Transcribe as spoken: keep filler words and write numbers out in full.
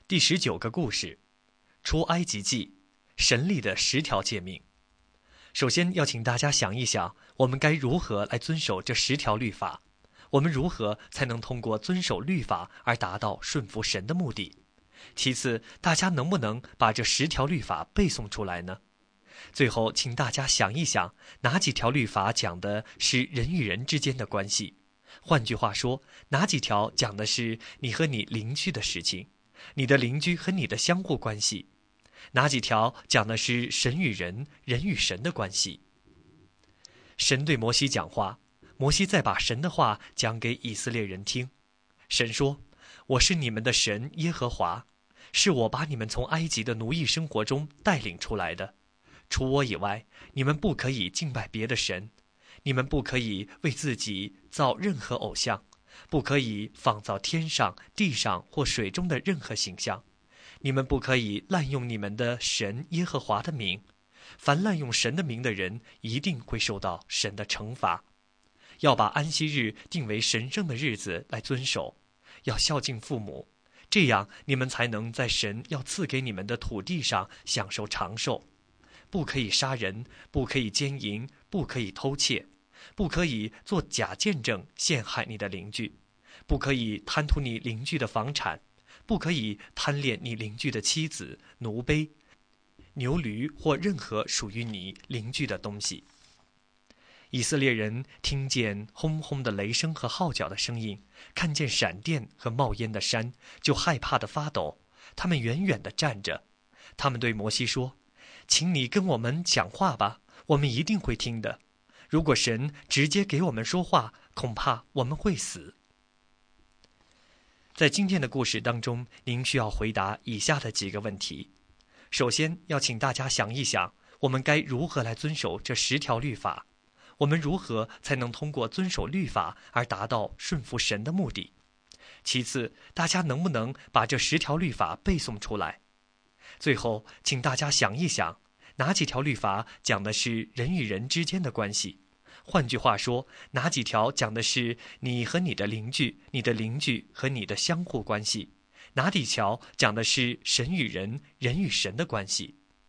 第十九个故事，出埃及记，神立的十条诫命。首先要请大家想一想，我们该如何来遵守这十条律法？我们如何才能通过遵守律法而达到顺服神的目的？其次，大家能不能把这十条律法背诵出来呢？最后，请大家想一想，哪几条律法讲的是人与人之间的关系？换句话说，哪几条讲的是你和你邻居的事情，你的邻居和你的相互关系？哪几条讲的是神与人、人与神的关系？神对摩西讲话，摩西再把神的话讲给以色列人听。神说：“我是你们的神耶和华，是我把你们从埃及的奴役生活中带领出来的。除我以外，你们不可以敬拜别的神，你们不可以为自己造任何偶像，不可以仿造天上、地上或水中的任何形象。你们不可以滥用你们的神耶和华的名，凡滥用神的名的人，一定会受到神的惩罚。要把安息日定为神圣的日子来遵守，要孝敬父母，这样你们才能在神要赐给你们的土地上享受长寿。不可以杀人，不可以奸淫，不可以偷窃，不可以做假见证陷害你的邻居，不可以贪图你邻居的房产，不可以贪恋你邻居的妻子、奴婢、牛驴或任何属于你邻居的东西。以色列人听见轰轰的雷声和号角的声音，看见闪电和冒烟的山，就害怕地发抖。他们远远地站着。他们对摩西说：“请你跟我们讲话吧，我们一定会听的。如果神直接给我们说话，恐怕我们会死。”在今天的故事当中，您需要回答以下的几个问题。首先，要请大家想一想，我们该如何来遵守这十条律法？我们如何才能通过遵守律法而达到顺服神的目的？其次，大家能不能把这十条律法背诵出来？最后，请大家想一想，哪几条律法讲的是人与人之间的关系？换句话说，哪几条讲的是你和你的邻居、你的邻居和你的相互关系？哪几条讲的是神与人、人与神的关系？